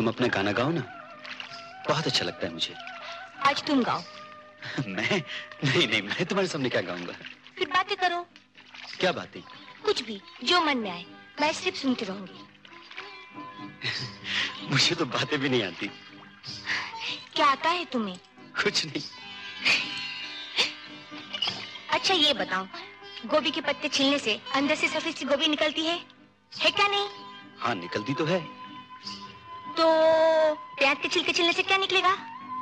तुम अपना गाना गाओ ना, बहुत अच्छा लगता है मुझे। आज तुम गाओ। मैं? नहीं, मैं तुम्हारे सामने क्या गाऊंगा। फिर बातें करो। क्या बातें? कुछ भी, जो मन में आए, मैं सिर्फ सुनती रहूंगी। मुझे तो बातें भी नहीं आती। क्या आता है तुम्हें? कुछ नहीं। अच्छा ये बताओ, गोभी के पत्ते छीलने से अंदर से सफेद सी गोभी निकलती है क्या नहीं? हाँ, निकलती तो है। तो प्याज के छिलके छीलने से क्या निकलेगा?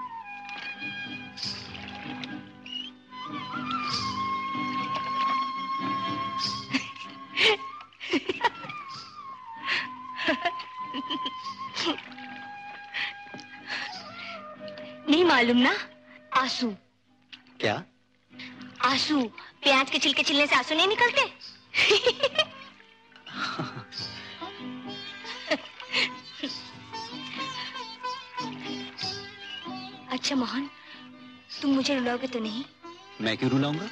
नहीं मालूम ना? आंसू। क्या? आंसू। प्याज के छिलके छिलने से आंसू नहीं निकलते? अच्छा मोहन, तुम मुझे रुलाओगे तो नहीं? मैं क्यों रुलाऊंगा?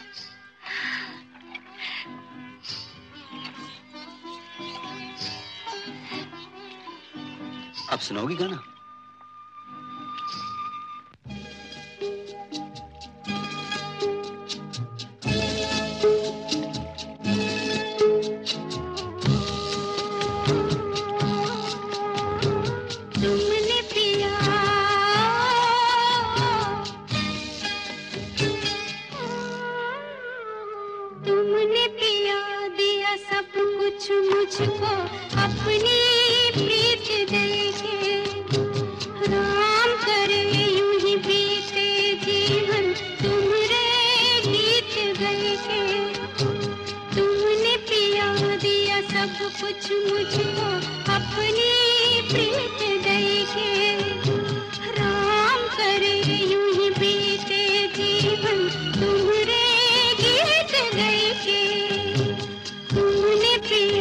अब सुनाओगी गाना? मुझको अपनी प्रीत देके, राम करे यूं ही बीते जीवन तुम्हारे गीत गए के। तुमने पिया दिया सब कुछ मुझको अपनी प्रीत देके, राम करे यूं ही बीते जीवन तुम्हारे गीत गए के। तुमने पिया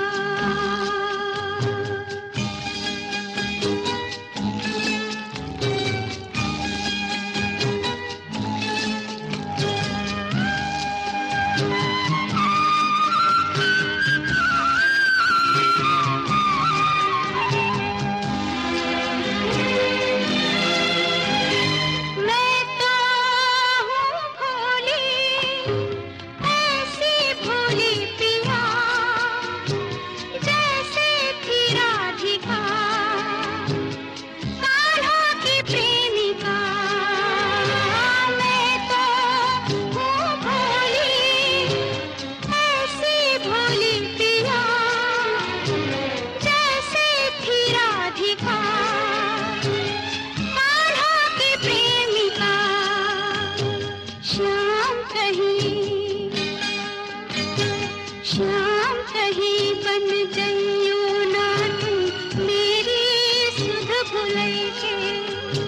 श्याम कहीं बन जइयो ना तुम मेरी सुध भुलई के।